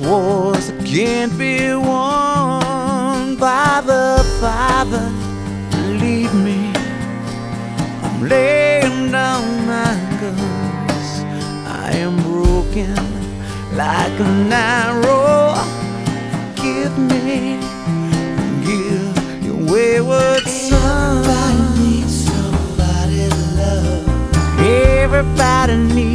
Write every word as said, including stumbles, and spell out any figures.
wars that can't be won. Father, Father, lead me. I'm laying down my guns. I am broken like an arrow. Give me, give your wayward son. Everybody needs somebody to love. Everybody needs